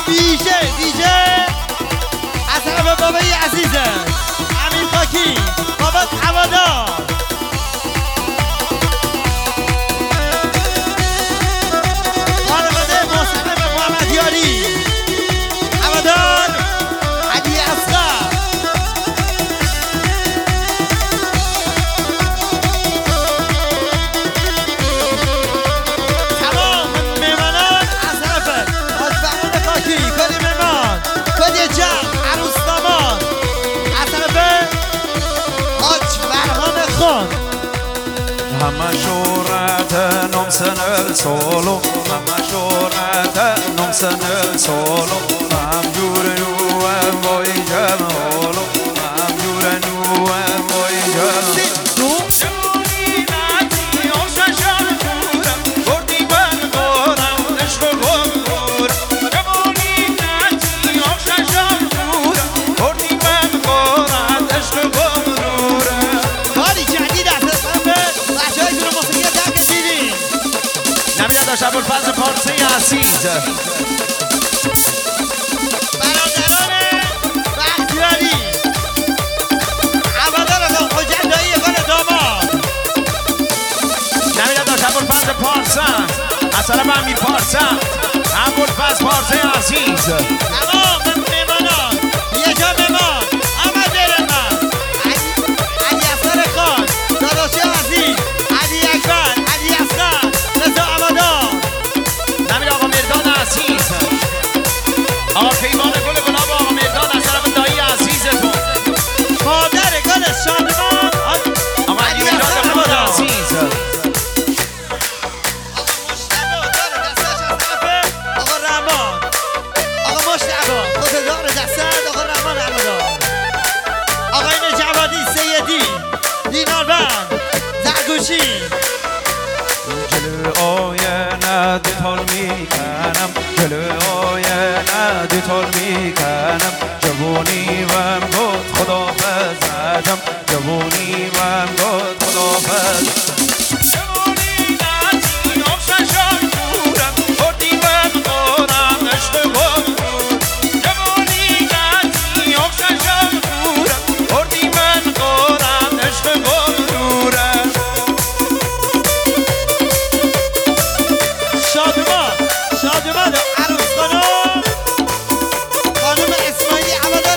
ویژه از طرف بابای عزیزه امیر خاکی بابات هوادار خانواده محسن محمدیاری هوادار علی اصغر تمام مهمانان از طرف حاج فرمان خاکی کلی مهمان کلی جمع عروس داماد از طرف حاج فرمان خان همه شورت نمسن السولو همه شورت نمسن السولو هم جور نوم بای جمالو هم جور نوم بای جمالو جوانی نتی آششم دورم بردی من بارم عشق و گمورم جوانی نتی آششم دورم بردی من بارم عشق و گمورم کاری جدید از طرف بچه های جور موسیقی در کشیدیم نمیدن داشت ابوالفضل پارسی عزیز برادران بختیاری هوادار آقا خجندایی یگان داماد نمیدن داشت ابوالفضل پارسا از طرف امیر پارسا ابوالفضل پارسی عزیز تمام مهمانان یه جا مهمان آمد دیر من علی اصغر خان داداشی عزیز علی اکبر علی اصغر رضا هوادار نمیدن آقا مردان عزیز آقا کیوان گل گلاب آقا مردان از طرف دایی عزیزتون مادر گل شادمان آقا علی مردان محمد عزیز آقا مشتبه دار دستش از طرف آقا رحمان آقا مشتبه خود دار دستش آقا رحمان هوادار آقاین جوادی سیدی دیناربند زرگوشی جلو آینه دیتال میکنم جلو آینه دیتال میکنم جوانی وم گفت خدافظ زدم جوانی وم گفت خدافظ جوانی نتی آفشان دورم بردی من بارم عشق گمور جوانی نتی آفشان دورم بردی من بارم عشق گمورم شادمان